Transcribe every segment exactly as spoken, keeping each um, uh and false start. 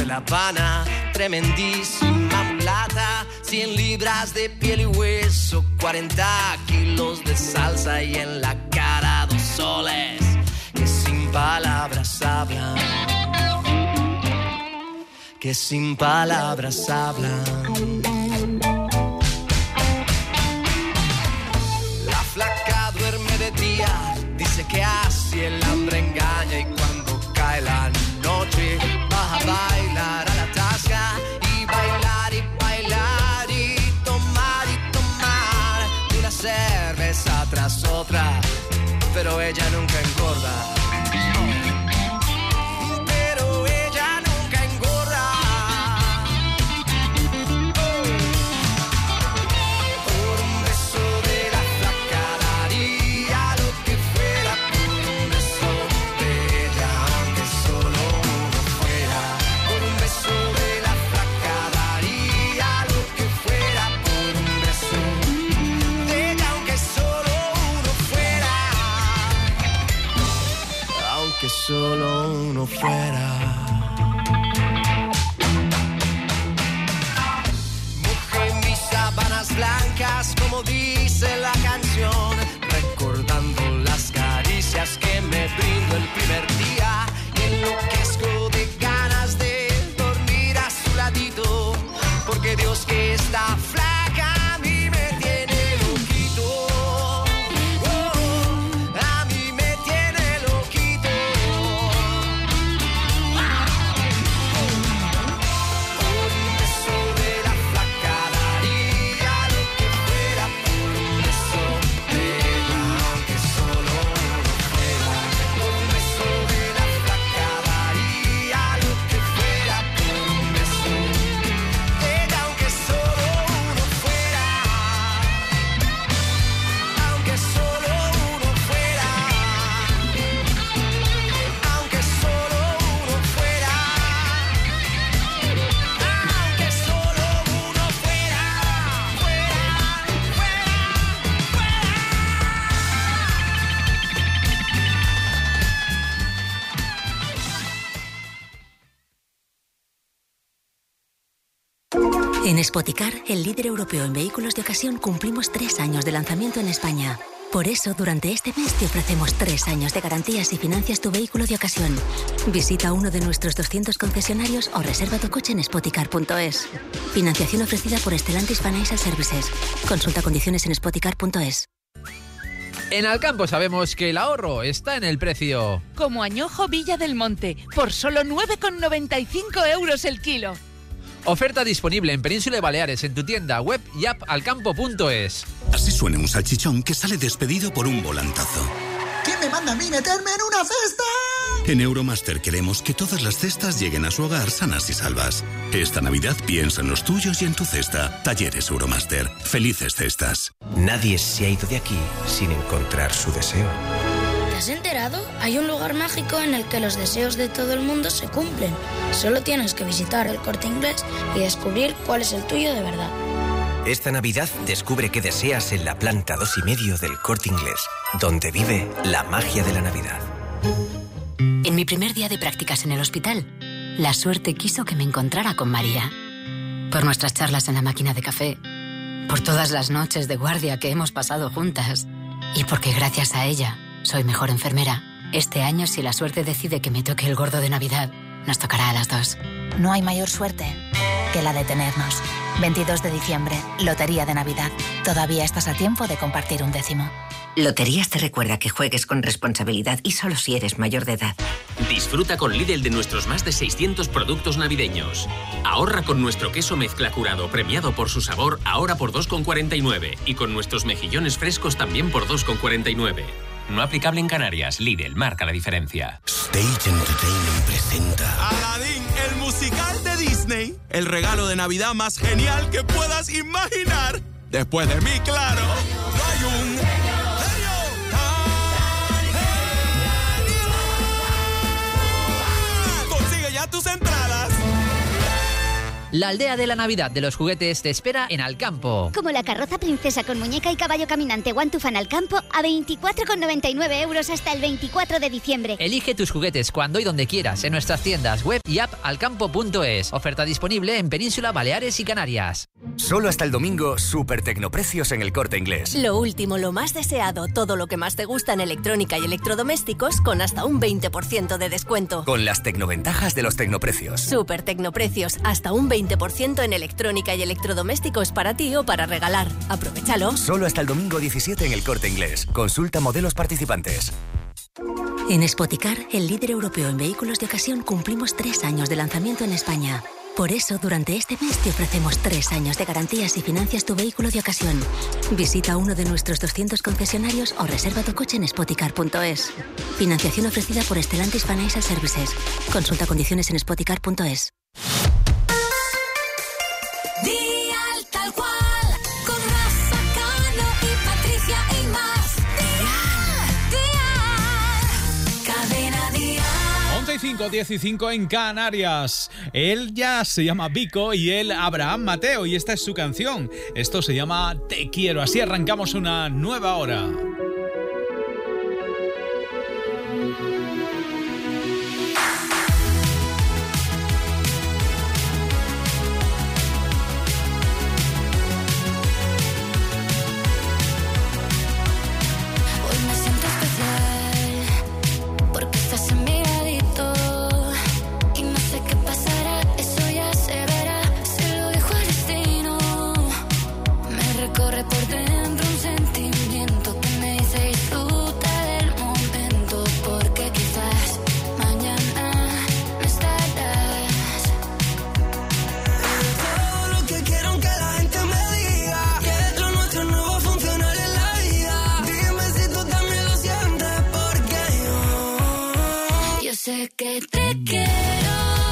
La Habana, tremendísima mulata, cien libras de piel y hueso, cuarenta kilos de salsa y en la cara dos soles que sin palabras hablan, que sin palabras hablan. La flaca duerme de día, dice que así el hambre engaña y cuando cae la noche va a bailar a la tasca y bailar y bailar y tomar y tomar una cerveza tras otra, pero ella nunca engorda. Pero ella nunca engorda. Por un beso de la flaca daría lo que fuera, por un beso de ella, aunque solo uno fuera. Por un beso de la flaca daría lo que fuera, por un beso de ella, aunque solo uno fuera. Aunque solo uno fuera. Mojé mis sábanas blancas, como dice la canción, recordando las caricias que me brindó el primer día. Y enloquezco de ganas de dormir a su ladito, porque Dios que está flaca a mí me tiene loquito. Oh, a mí me tiene loquito. Por un beso de la flaca daría lo que fuera, por un beso de ella, aunque solo uno fuera. Por un beso de la flaca daría lo que fuera, por un beso de ella, aunque solo uno fuera. Aunque solo uno fuera. Aunque solo uno fuera. Aunque solo uno fuera. Fuera, En Spoticar, el líder europeo en vehículos de ocasión, cumplimos tres años de lanzamiento en España. Por eso, durante este mes te ofrecemos tres años de garantías y financias tu vehículo de ocasión. Visita uno de nuestros doscientos concesionarios o reserva tu coche en spoticar punto es. Financiación ofrecida por Stellantis Financial Services. Consulta condiciones en spoticar punto es. En Alcampo sabemos que el ahorro está en el precio. Como añojo Villa del Monte, por solo nueve con noventa y cinco euros el kilo. Oferta disponible en Península y Baleares en tu tienda web y app alcampo punto es. Así suena un salchichón que sale despedido por un volantazo. ¿Quién me manda a mí meterme en una cesta? En Euromaster queremos que todas las cestas lleguen a su hogar sanas y salvas. Esta Navidad piensa en los tuyos y en tu cesta. Talleres Euromaster. Felices cestas. Nadie se ha ido de aquí sin encontrar su deseo. ¿Te has enterado? Hay un lugar mágico en el que los deseos de todo el mundo se cumplen. Solo tienes que visitar el Corte Inglés y descubrir cuál es el tuyo de verdad. Esta Navidad descubre qué deseas en la planta dos y medio del Corte Inglés, donde vive la magia de la Navidad. En mi primer día de prácticas en el hospital, la suerte quiso que me encontrara con María. Por nuestras charlas en la máquina de café, por todas las noches de guardia que hemos pasado juntas y porque gracias a ella soy mejor enfermera. Este año, si la suerte decide que me toque el gordo de Navidad, nos tocará a las dos. No hay mayor suerte que la de tenernos. veintidós de diciembre, Lotería de Navidad. Todavía estás a tiempo de compartir un décimo. Loterías te recuerda que juegues con responsabilidad y solo si eres mayor de edad. Disfruta con Lidl de nuestros más de seiscientos productos navideños. Ahorra con nuestro queso mezcla curado premiado por su sabor ahora por dos con cuarenta y nueve y con nuestros mejillones frescos también por dos con cuarenta y nueve. No aplicable en Canarias. Lidl marca la diferencia. Stage Entertainment presenta Aladdin, el musical de Disney. El regalo de Navidad más genial que puedas imaginar. Después de mí, claro, no hay un... Consigue ya tus entradas. La aldea de la Navidad de los juguetes te espera en Alcampo. Como la carroza princesa con muñeca y caballo caminante One to Fan Alcampo a veinticuatro con noventa y nueve euros hasta el veinticuatro de diciembre. Elige tus juguetes cuando y donde quieras en nuestras tiendas web y app alcampo punto es. Oferta disponible en Península, Baleares y Canarias. Solo hasta el domingo, super tecnoprecios en El Corte Inglés. Lo último, lo más deseado, todo lo que más te gusta en electrónica y electrodomésticos con hasta un veinte por ciento de descuento. Con las tecnoventajas de los tecnoprecios. Super tecnoprecios, hasta un veinte por ciento en electrónica y electrodomésticos para ti o para regalar. Aprovechalo. Solo hasta el domingo diecisiete en El Corte Inglés. Consulta modelos participantes. En Spoticar, el líder europeo en vehículos de ocasión, cumplimos tres años de lanzamiento en España. Por eso, durante este mes te ofrecemos tres años de garantías y financias tu vehículo de ocasión. Visita uno de nuestros doscientos concesionarios o reserva tu coche en spoticar punto es. Financiación ofrecida por Stellantis Financial Services. Consulta condiciones en spoticar punto es. Dial tal cual, con Rafa Cano y Patricia Imaz. Dial, Dial, cadena Dial. once y cinco, diez y cinco en Canarias. Él ya se llama Vico y él Abraham Mateo y esta es su canción. Esto se llama Te Quiero. Así arrancamos una nueva hora. Corre por dentro un sentimiento que me dice disfruta del momento, porque quizás mañana no estarás. Todo lo que quiero que la gente me diga, que lo nuestro no va a funcionar en la vida. Dime si tú también lo sientes, porque yo, yo sé que te quiero.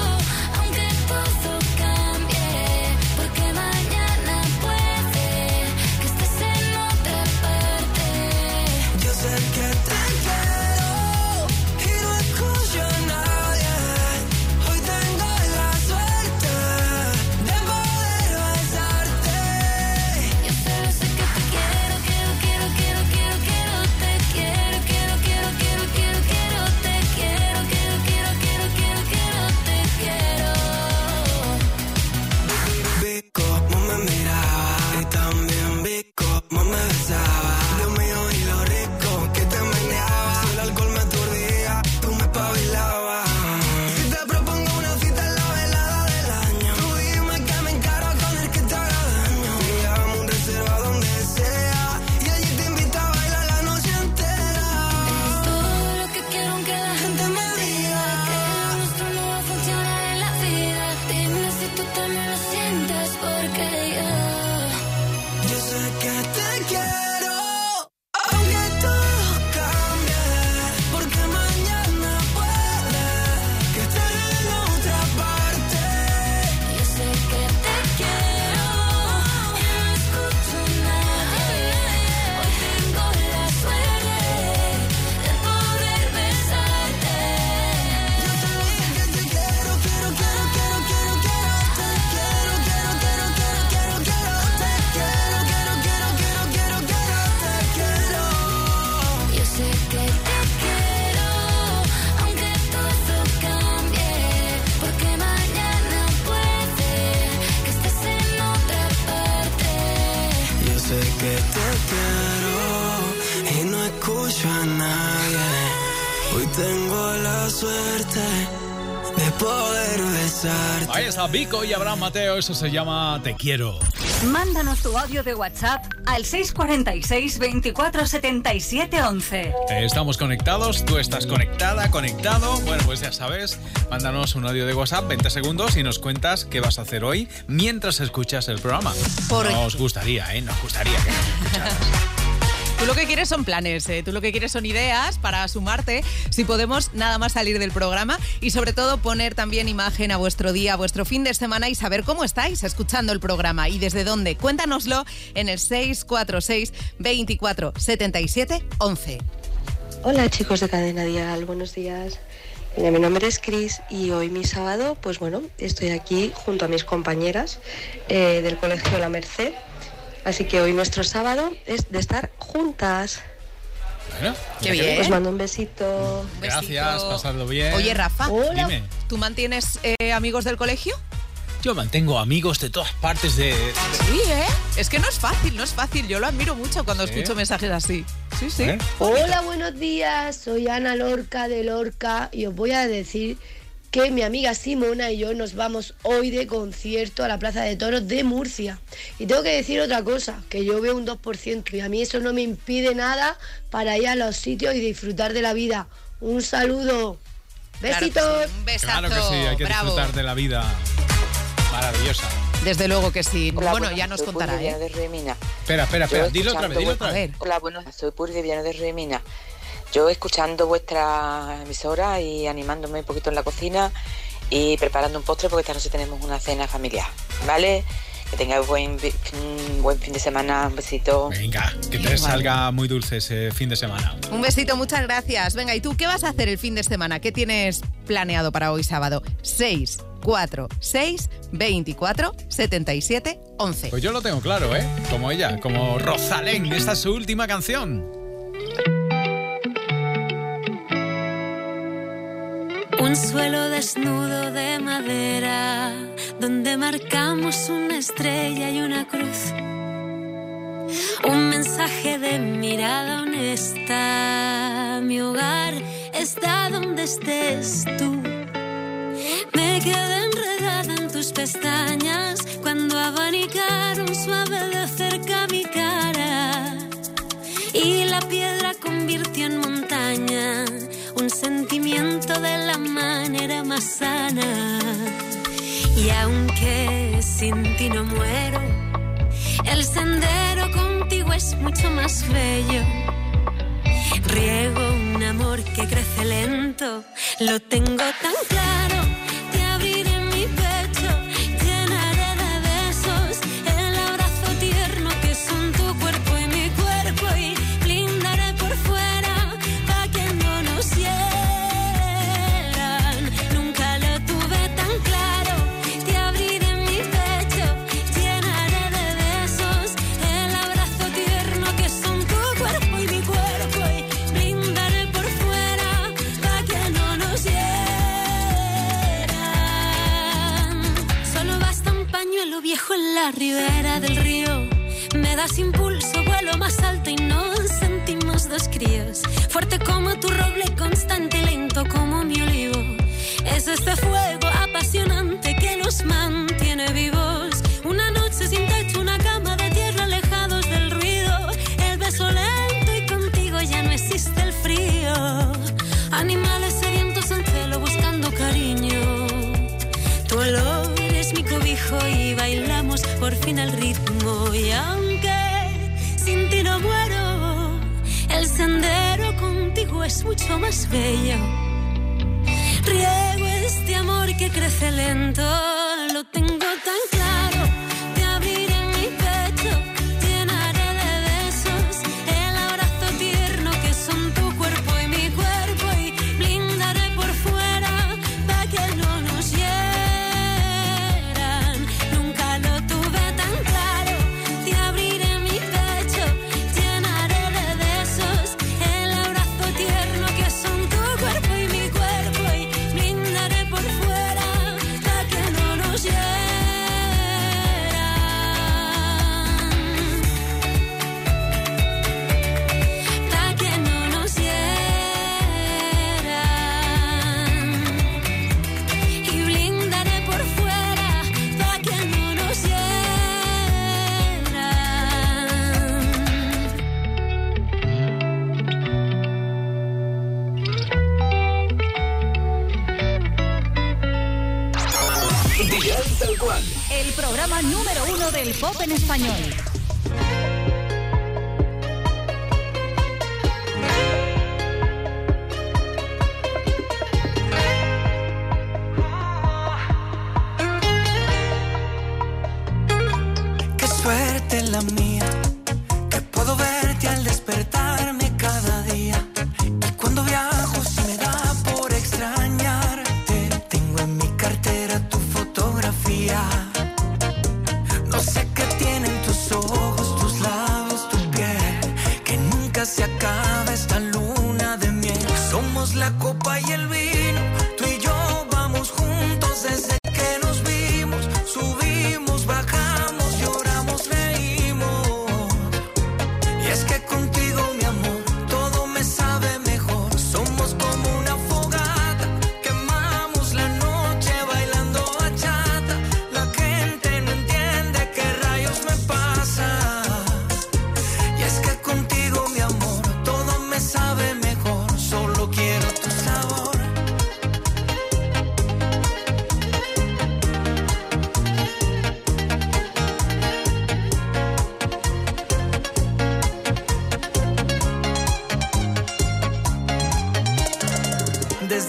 Ahí está Vico y Abraham Mateo, eso se llama Te Quiero. Mándanos tu audio de WhatsApp al seis cuatro seis, veinticuatro setenta y siete once. Estamos conectados, tú estás conectada, conectado. Bueno, pues ya sabes, mándanos un audio de WhatsApp, veinte segundos, y nos cuentas qué vas a hacer hoy mientras escuchas el programa. Por... Nos gustaría, ¿eh? Nos gustaría que nos escucharas. Tú lo que quieres son planes, ¿eh? Tú lo que quieres son ideas para sumarte, si podemos nada más salir del programa, y sobre todo poner también imagen a vuestro día, a vuestro fin de semana y saber cómo estáis escuchando el programa y desde dónde. Cuéntanoslo en el seis cuatro seis, veinticuatro setenta y siete once. Hola chicos de Cadena Dial, buenos días. Mira, mi nombre es Cris y hoy mi sábado, pues bueno, estoy aquí junto a mis compañeras eh, del Colegio La Merced. Así que hoy nuestro sábado es de estar juntas. Bueno, qué bien. Os mando un besito. Un besito. Gracias, pasadlo bien. Oye, Rafa, Hola. Dime. ¿tú mantienes eh, amigos del colegio? Yo mantengo amigos de todas partes de... de... Sí, ¿eh? Es que no es fácil, no es fácil. Yo lo admiro mucho cuando ¿Sí? escucho mensajes así. Sí, sí. ¿Eh? Hola, buenos días. Soy Ana Lorca de Lorca y os voy a decir que mi amiga Simona y yo nos vamos hoy de concierto a la Plaza de Toros de Murcia. Y tengo que decir otra cosa, que yo veo un dos por ciento y a mí eso no me impide nada para ir a los sitios y disfrutar de la vida. Un saludo. Besitos. Claro que sí, un besazo. Claro que sí, hay que Bravo. disfrutar de la vida maravillosa. Desde luego que sí. Hola, bueno, buenas, ya nos soy contará, Puri de ¿eh? Viana de Remina. Espera, espera, espera. Yo Dilo otra vez, dilo otra vez. Hola, buenas, soy Puri de Viana de Remina. Yo escuchando vuestra emisora y animándome un poquito en la cocina y preparando un postre porque esta noche tenemos una cena familiar, ¿vale? Que tengáis buen, un buen fin de semana, un besito. Venga, que te salga muy dulce ese fin de semana. Un besito, muchas gracias. Venga, ¿y tú qué vas a hacer el fin de semana? ¿Qué tienes planeado para hoy sábado? seis cuatro seis veinticuatro setenta y siete once. Pues yo lo tengo claro, ¿eh? Como ella, como Rosalén. Esta es su última canción. Un suelo desnudo de madera, donde marcamos una estrella y una cruz. Un mensaje de mirada honesta. Mi hogar está donde estés tú. Me quedé enredada en tus pestañas cuando abanicaron suave de cerca mi cara. Y la piedra convirtió en montaña un sentimiento de la manera más sana. Y aunque sin ti no muero, el sendero contigo es mucho más bello. Riego un amor que crece lento, lo tengo tan claro. Te abriré mi pecho, llenaré de besos el abrazo tierno que son tu cuerpo y mi cuerpo, y blindaré por fuera pa' que no nos hieran. Nunca lo tuve tan claro. Te abriré mi pecho, llenaré de besos el abrazo tierno que son tu cuerpo y mi cuerpo, y blindaré por fuera pa' que no nos hieran. Solo basta un pañuelo viejo en la ribera del río. Me das impulso, vuelo más alto y nos sentimos dos críos. Fuerte como tu roble, constante y lento como mi olivo. Es este fuego apasionante que nos mantiene vivos. Una noche sin techo, una cama de tierra, alejados del ruido. El beso lento y contigo ya no existe el frío. Animales sedientos en celo buscando cariño. Tu olor es mi cobijo y bailamos por fin el ritmo. Y aunque sin ti no muero, el sendero contigo es mucho más bello. Riego este amor que crece lento, lo tengo tan claro. Te abriré mi pecho, llenaré de besos el abrazo tierno que son tu cuerpo y mi cuerpo, y blindaré por fuera pa' que no nos hieran. Nunca lo tuve tan claro. Te abriré mi pecho, llenaré de besos el abrazo tierno que son tu cuerpo y mi cuerpo, y blindaré por fuera pa' que no nos hieran. Pa' que no nos hieran. Y blindaré por fuera pa' que no nos Dial Tal Cual. El programa número uno del pop en español. Qué suerte la mía, que puedo verte al despertarme cada día. Y cuando viajo se me da por extrañar.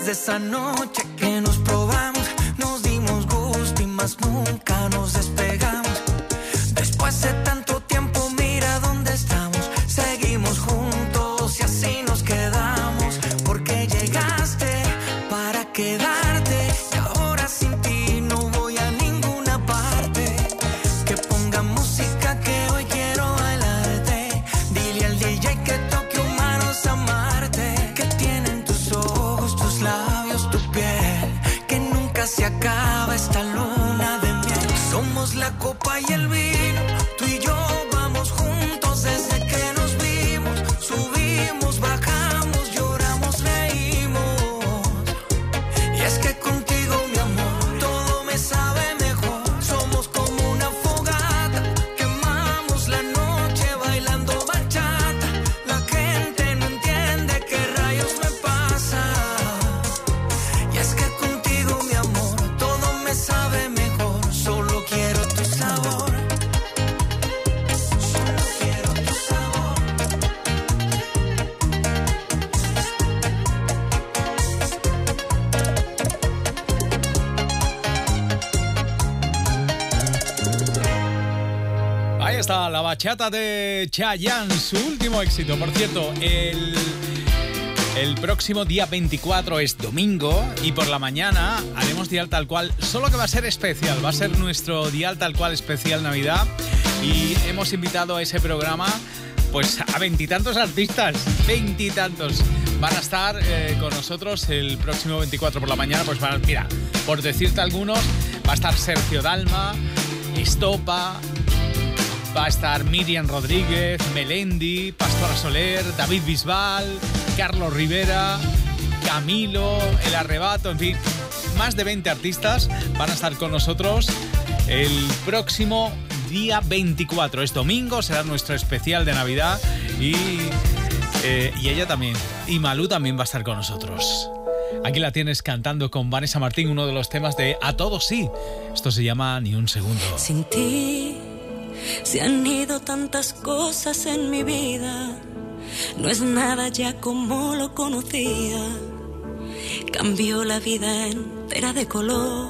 Desde esa noche que nos probamos, nos dimos gusto y más nunca nos despegamos. Después de tanto tiempo, mira dónde estamos. Seguimos juntos y así nos quedamos. Porque llegaste para quedarte y ahora sin ti no voy a ninguna parte. Que ponga música que hoy quiero bailarte. Dile al D J que toque humanos amarte. Que tienen tus ojos, tus labios, tu piel. Que nunca se acaba esta luna de miel. Somos la copa y el vino. Tú y yo vamos juntos desde que nos vimos. Subimos, bajamos, lloramos, reímos. Y es que contigo, mi amor, todo me sabe mejor. Somos como una fogata, quemamos la noche bailando bachata. La gente no entiende qué rayos me pasa. Y es que contigo, mi amor, todo me sabe mejor. Solo quiero tu sabor. Solo quiero tu sabor. Ahí está la bachata de Chayanne, su último éxito. Por cierto, el, el próximo día veinticuatro es domingo y por la mañana haremos Dial Tal Cual, solo que va a ser especial, va a ser nuestro Dial Tal Cual especial Navidad y hemos invitado a ese programa pues a veintitantos artistas, veintitantos. Van a estar eh, con nosotros el próximo veinticuatro por la mañana, pues van, mira, por decirte algunos, va a estar Sergio Dalma, Estopa, va a estar Miriam Rodríguez, Melendi, Pastora Soler, David Bisbal, Carlos Rivera, Camilo, El Arrebato, en fin, más de veinte artistas van a estar con nosotros el próximo día veinticuatro. Es domingo, será nuestro especial de Navidad y, eh, y ella también, y Malú también va a estar con nosotros. Aquí la tienes cantando con Vanessa Martín, uno de los temas de A Todos Sí. Esto se llama Ni un segundo. Sin ti se han ido tantas cosas en mi vida. No es nada ya como lo conocía. Cambió la vida entera de color.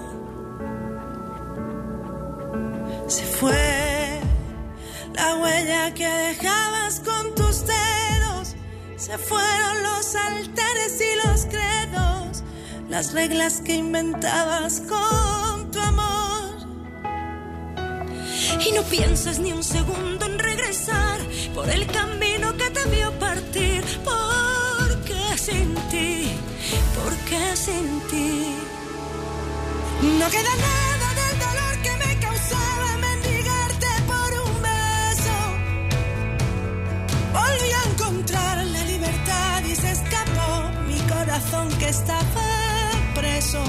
Se fue la huella que dejabas con tus dedos. Se fueron los altares y los credos, las reglas que inventabas con tu amor. Y no pienses ni un segundo en regresar por el camino que te vio partir. Porque sin ti, porque sin ti no queda nada del dolor que me causaba mendigarte por un beso. Volví a encontrar la libertad y se escapó mi corazón que estaba preso.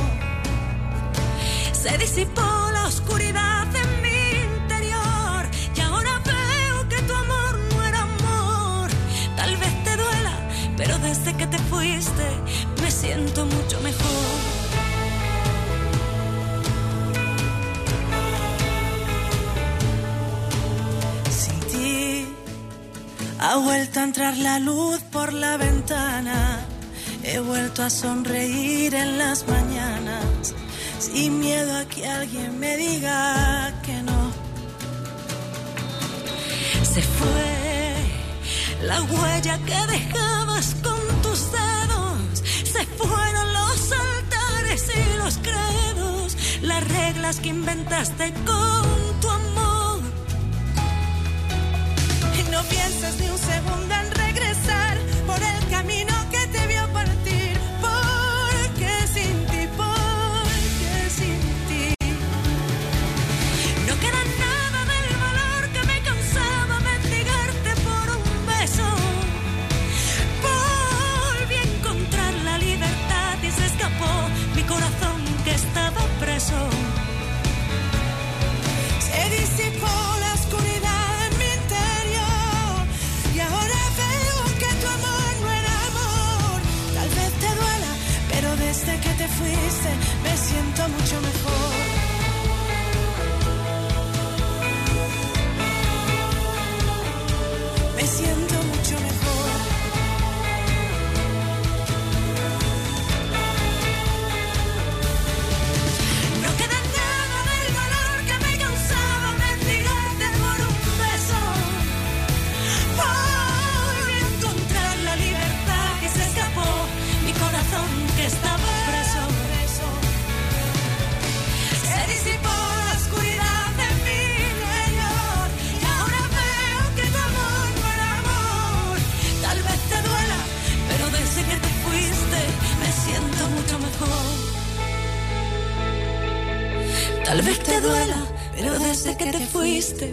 Se disipó la oscuridad en mi interior y ahora veo que tu amor no era amor. Tal vez te duela, pero desde que te fuiste me siento mucho mejor. Sin ti ha vuelto a entrar la luz por la ventana. He vuelto a sonreír en las mañanas, sin miedo a que alguien me diga que no. Se fue la huella que dejabas con tus dedos. Se fueron los altares y los credos, las reglas que inventaste con tu amor. Y no pienses ni un segundo en regresar por el camino que te vio partir. Porque sin ti, porque sin ti no queda nada del valor que me causaba mendigarte por un beso. Volví a encontrar la libertad y se escapó mi corazón que estaba preso. Se disipó la oscuridad en mi interior y ahora veo Tal vez te duela, pero desde que te fuiste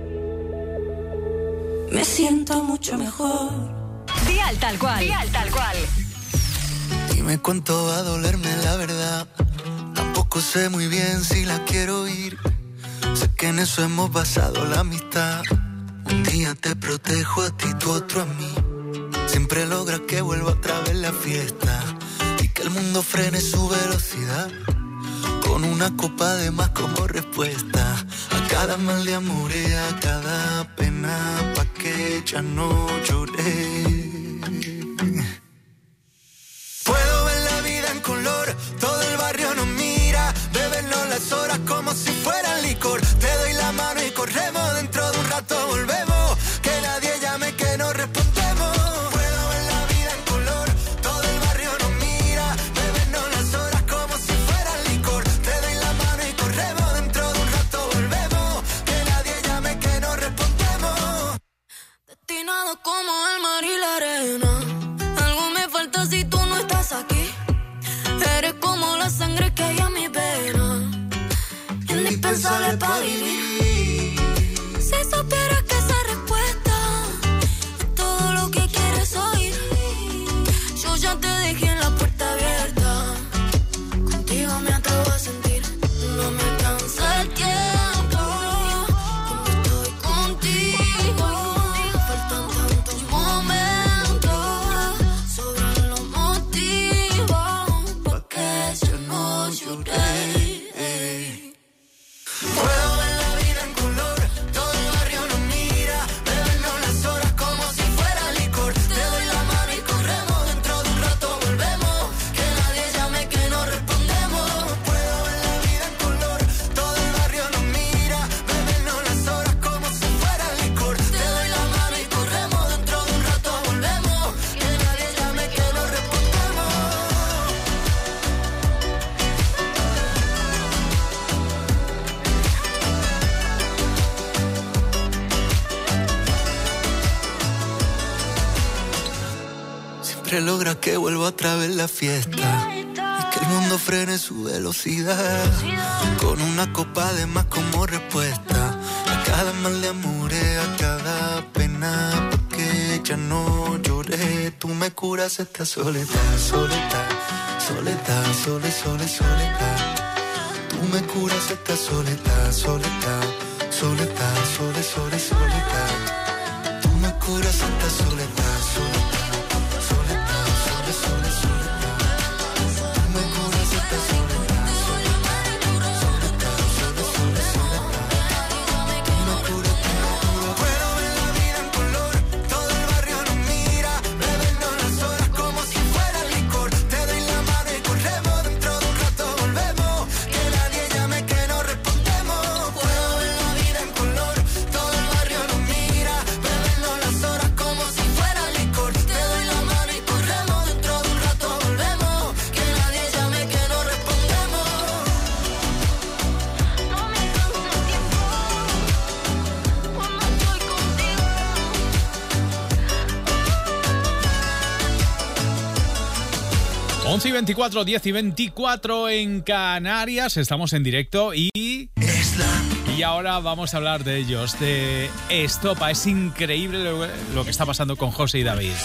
me siento mucho mejor. Dial tal cual. Dial tal cual. Dime cuánto va a dolerme la verdad. Tampoco sé muy bien si la quiero oír. Sé que en eso hemos basado la amistad. Un día te protejo a ti, tú otro a mí. Siempre logras que vuelva otra vez la fiesta y que el mundo frene su velocidad. Con una copa de más como respuesta a cada mal de amor y a cada pena, pa' que ya no lloré. Puedo ver la vida en color, todo el barrio nos mira, bebernos las horas como si fuera licor. Te doy la mano y corremos, dentro de un rato volvemos, que nadie llame que no respondemos. Puedo ver la vida en color, todo el barrio nos mira, bebernos las horas como si fuera licor. Te doy la mano y corremos, dentro de un rato volvemos, que nadie llame que no respondemos. Destinado como el mar y la arena, algo me falta si tú no estás aquí. Eres como la sangre que hay en mi vena, indispensable para vivir. Si supieras que esa respuesta es todo lo que quieres oír. Yo ya te dejé en la puerta abierta, contigo me atrevo a sentir. No me alcanza el tiempo cuando estoy contigo. Faltan tantos momentos, sobran los motivos pa' que yo no lloré. Puedo ver la vida en color, todo el barrio nos mira, bebernos las horas como si fuera licor. Te doy la mano y corremos, dentro de un rato volvemos, que nadie llame que no respondemos. Puedo ver la vida en color, todo el barrio nos mira, bebernos las horas como si fuera licor. Te doy la mano y corremos, dentro de un rato volvemos, que nadie llame que no respondemos. Siempre logra que vuelva otra vez la fiesta y que el mundo frene su velocidad. Con una copa de más como respuesta a cada mal de amor y a cada pena, porque ya no lloré. Tú me curas esta soledad, soledad, soledad, sole, sole, soledad. Tú me curas esta soledad, soledad, soledad, sole, sole, soledad. Tú me curas esta soledad, soledad. Puedo ver la vida en color, todo el barrio nos mira, bebernos las horas como si fuera licor. Te doy la mano y corremos, dentro de un rato volvemos, que nadie llame que no respondemos. Puedo ver la vida en color, todo el barrio nos mira, bebernos las horas como si fuera licor. Te doy la mano y corremos, dentro de un rato volvemos, que nadie llame que no respondemos. No me alcanza el tiempo cuando estoy contigo. once y veinticuatro, diez y veinticuatro en Canarias. Estamos en directo y... Y ahora vamos a hablar de ellos, de Estopa. Es increíble lo, lo que está pasando con José y David.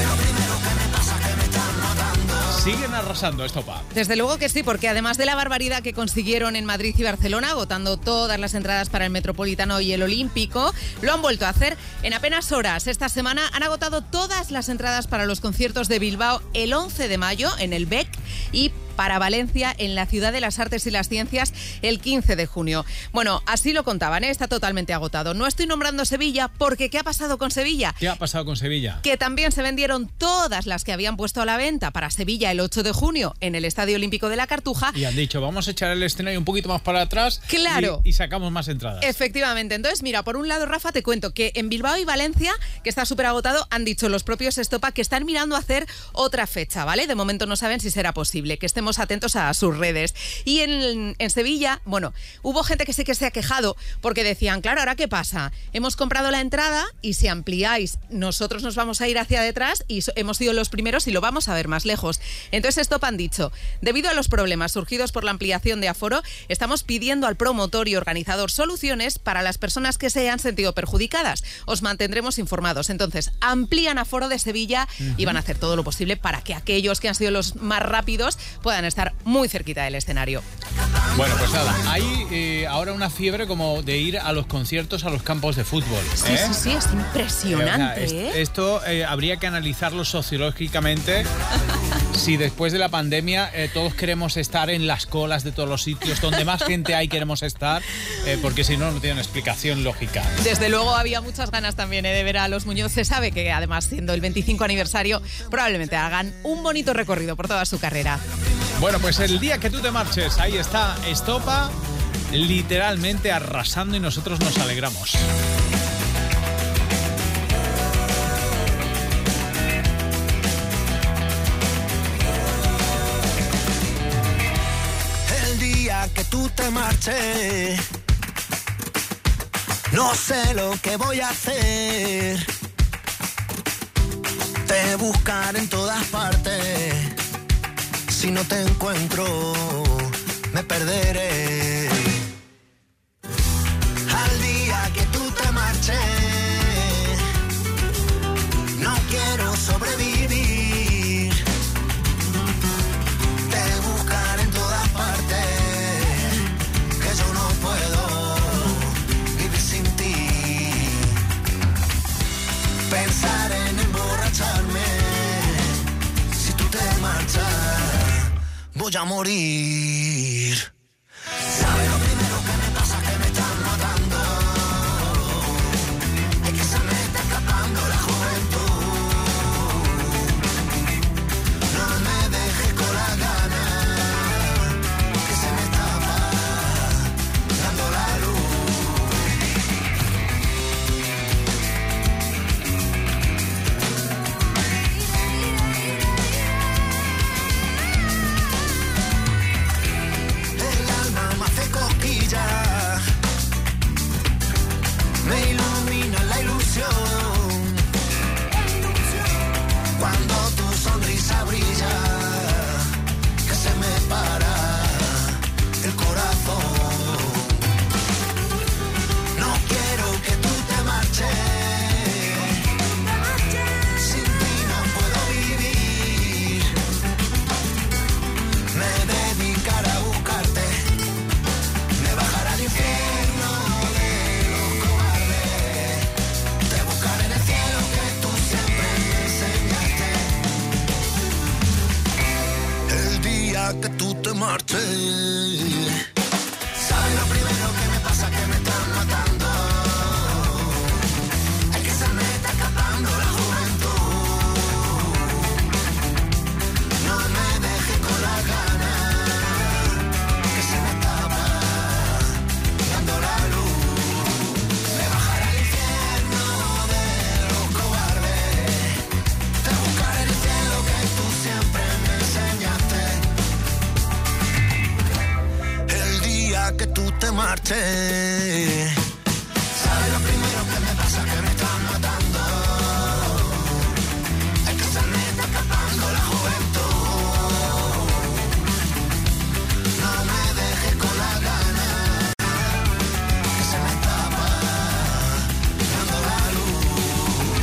Siguen arrasando, Estopa. Desde luego que sí, porque además de la barbaridad que consiguieron en Madrid y Barcelona, agotando todas las entradas para el Metropolitano y el Olímpico, lo han vuelto a hacer en apenas horas. Esta semana han agotado todas las entradas para los conciertos de Bilbao el once de mayo en el B E C y para Valencia en la Ciudad de las Artes y las Ciencias el quince de junio. Bueno, así lo contaban, ¿eh? Está totalmente agotado. No estoy nombrando Sevilla porque ¿qué ha pasado con Sevilla? ¿Qué ha pasado con Sevilla? Que también se vendieron todas las que habían puesto a la venta para Sevilla el ocho de junio en el Estadio Olímpico de la Cartuja. Y han dicho, vamos a echar el escenario un poquito más para atrás. Claro. Y, y sacamos más entradas. Efectivamente. Entonces, mira, por un lado, Rafa, te cuento que en Bilbao y Valencia, que está súper agotado, han dicho los propios Estopa que están mirando hacer otra fecha, ¿vale? De momento no saben si será posible. Que estén estemos atentos a sus redes. Y en, en Sevilla, bueno, hubo gente que sí que se ha quejado porque decían, claro, ¿ahora qué pasa? Hemos comprado la entrada y si ampliáis, nosotros nos vamos a ir hacia detrás y so- hemos sido los primeros y lo vamos a ver más lejos. Entonces, Stop han dicho, debido a los problemas surgidos por la ampliación de aforo, estamos pidiendo al promotor y organizador soluciones para las personas que se hayan sentido perjudicadas. Os mantendremos informados. Entonces, amplían aforo de Sevilla uh-huh. y van a hacer todo lo posible para que aquellos que han sido los más rápidos puedan estar muy cerquita del escenario. Bueno, pues nada, hay eh, ahora una fiebre como de ir a los conciertos, a los campos de fútbol. Sí, ¿eh? sí, sí, es impresionante. Eh, o sea, ¿eh? es, esto eh, habría que analizarlo sociológicamente. Si después de la pandemia eh, todos queremos estar en las colas de todos los sitios, donde más gente hay queremos estar, eh, porque si no, no tiene una explicación lógica. Desde luego había muchas ganas también eh, de ver a los Muñoz. Se sabe que además, siendo el veinticinco aniversario, probablemente hagan un bonito recorrido por toda su carrera. Bueno, pues el día que tú te marches, ahí está Estopa, literalmente arrasando y nosotros nos alegramos. El día que tú te marches, no sé lo que voy a hacer. Te buscaré en todas partes. Si no te encuentro, me perderé. Al día que tú te marches, no quiero sobrevivir. Te buscaré en todas partes, que yo no puedo vivir sin ti. Pensar en emborracharme, si tú te marchas, voy a morir. ¿Sabes lo primero que me pasa? Que me están matando. Es que se me está escapando la juventud. No me dejes con la gana, que se me está apagando la me ilumina la ilusión cuando tu sonrisa brilla, que se me para el corazón. No quiero que tú te marches, sin ti no puedo vivir. Me dedicaré a buscarte, me bajaré al infierno de los cobardes. Te buscaré en el cielo que tú siempre me enseñaste. El día que tú te marches, ¿sabes lo primero que me pasa? Que me están matando. Es que se me está escapando la juventud. No me dejes con la gana, que se me está apagando la luz. Me bajaré al infierno de los cobardes. Te buscaré en el cielo que tú siempre me enseñaste. El día que tú te marches, ¿sabes lo primero que me pasa? Que me están matando. Es que se me está escapando la juventud. No me dejes con la gana, que se me está apagando la luz.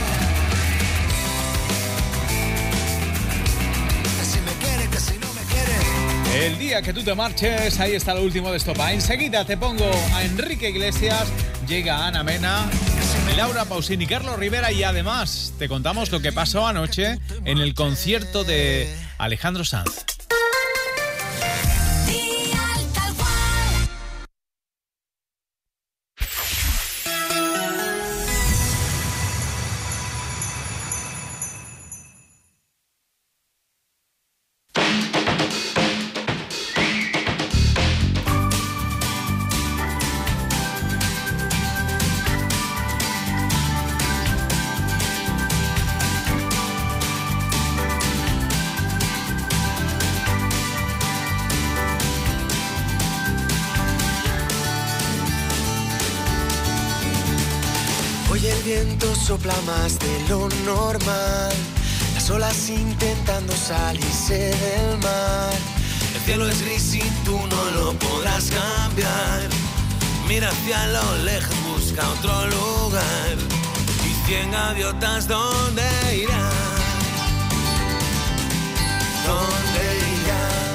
Que si me quieres, que si no me quieres. El día que tú te marches, ahí está lo último de Estopa. Enseguida te pongo a Enrique Iglesias, llega Ana Mena, Laura Pausini, Carlos Rivera y además te contamos lo que pasó anoche en el concierto de Alejandro Sanz. el viento sopla más de lo normal. Las olas intentando salirse del mar. El cielo es gris y tú no lo podrás cambiar. Mira hacia lo lejos, busca otro lugar. Y cien gaviotas, ¿dónde irán? ¿Dónde irán?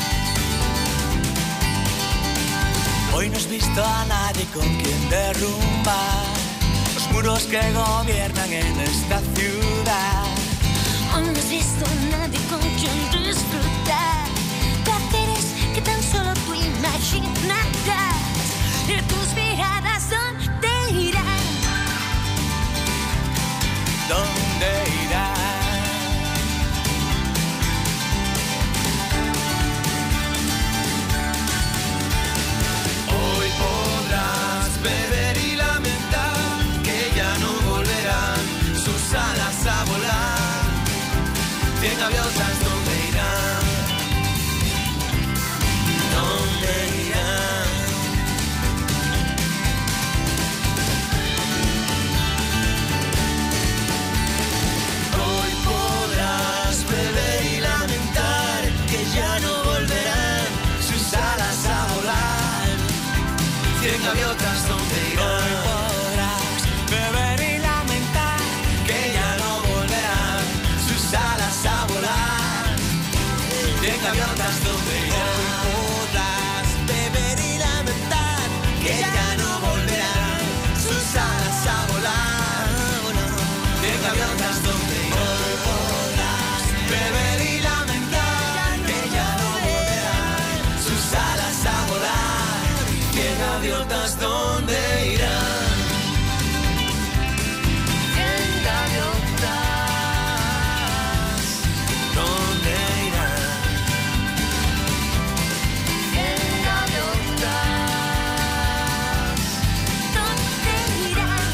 Hoy no has visto a nadie con quien derrumbar los muros que gobiernan en esta ciudad. Hoy no has visto a nadie con quien disfrutar placeres que tan solo tú imaginarás. Y tus miradas, ¿dónde irán? ¿Dónde irán? Hoy podrás beber y lamentar que ya no volverán sus alas a volar. Cien gaviotas, ¿dónde irán? ¿Dónde irán? Hoy podrás beber y lamentar que ya no volverán sus alas a volar. Cien gaviotas, ¿dónde irán? Hoy podrás beber y lamentar que ya no volverán sus alas a volar. Cien gaviotas, ¿dónde irán? Hoy podrás beber y lamentar que ya no volverán sus alas a volar. Cien gaviotas, ¿dónde irán? Hoy podrás beber y lamentar que ya no volverán sus alas a volar. Cien gaviotas, ¿dónde irán? Cien gaviotas, ¿dónde irán? Cien gaviotas, ¿Dónde irán?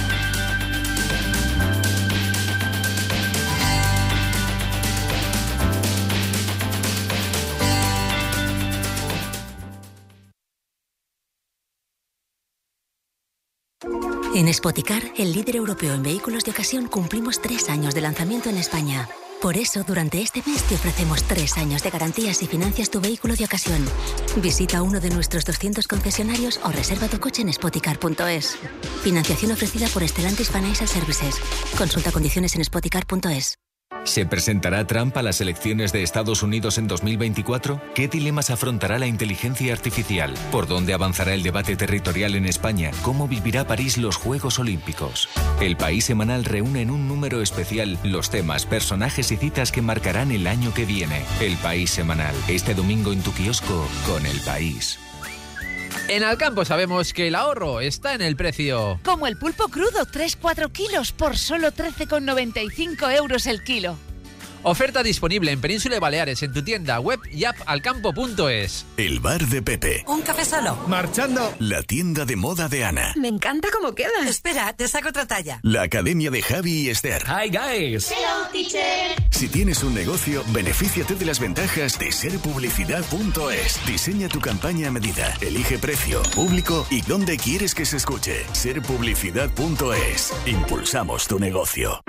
En Spoticar, el líder europeo en vehículos de ocasión, cumplimos tres años de lanzamiento en España. Por eso, durante este mes te ofrecemos tres años de garantías y financias tu vehículo de ocasión. Visita uno de nuestros doscientos concesionarios o reserva tu coche en spoticar punto es. Financiación ofrecida por Stellantis Financial Services. Consulta condiciones en spoticar punto es. ¿Se presentará Trump a las elecciones de Estados Unidos en dos mil veinticuatro? ¿Qué dilemas afrontará la inteligencia artificial? ¿Por dónde avanzará el debate territorial en España? ¿Cómo vivirá París los Juegos Olímpicos? El País Semanal reúne en un número especial los temas, personajes y citas que marcarán el año que viene. El País Semanal, este domingo en tu kiosco con El País. En Alcampo sabemos que el ahorro está en el precio. Como el pulpo crudo, tres cuatro kilos por solo trece con noventa y cinco euros el kilo. Oferta disponible en Península y Baleares en tu tienda web y app alcampo punto es. El bar de Pepe. Un café solo. Marchando. La tienda de moda de Ana. Me encanta cómo queda. Espera, te saco otra talla. La academia de Javi y Esther. Hi, guys. Hello, teacher. Si tienes un negocio, benefíciate de las ventajas de ser publicidad punto es. Diseña tu campaña a medida. Elige precio, público y dónde quieres que se escuche. ser publicidad punto es. Impulsamos tu negocio.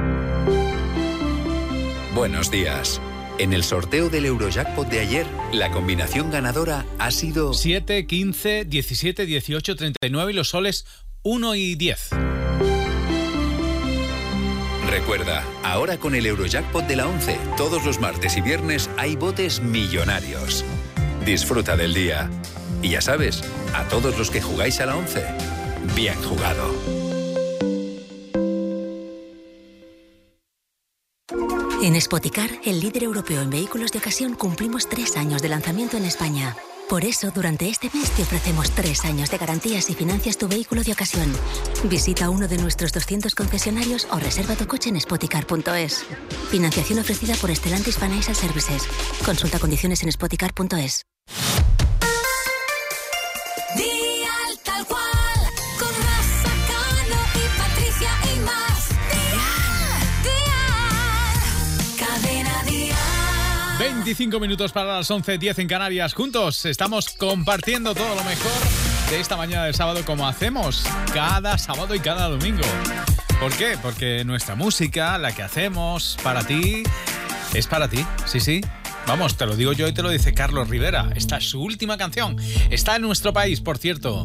Buenos días. En el sorteo del Eurojackpot de ayer, la combinación ganadora ha sido siete, quince, diecisiete, dieciocho, treinta y nueve y los soles uno y diez. Recuerda, ahora con el Eurojackpot de la once, todos los martes y viernes hay botes millonarios. Disfruta del día. Y ya sabes, a todos los que jugáis a la once, bien jugado. En Spoticar, el líder europeo en vehículos de ocasión, cumplimos tres años de lanzamiento en España. Por eso, durante este mes te ofrecemos tres años de garantías y financias tu vehículo de ocasión. Visita uno de nuestros doscientos concesionarios o reserva tu coche en spoticar punto es. Financiación ofrecida por Stellantis Financial Services. Consulta condiciones en spoticar punto es. Dial tal cual, con Rafa Cano y Patricia y más. Dial, Dial, cadena Dial. veinticinco minutos para las once, diez en Canarias. Juntos estamos compartiendo todo lo mejor de esta mañana del sábado, como hacemos cada sábado y cada domingo. ¿Por qué? Porque nuestra música, la que hacemos para ti, es para ti. Sí, sí. Vamos, te lo digo yo y te lo dice Carlos Rivera. Esta es su última canción. Está en nuestro país, por cierto.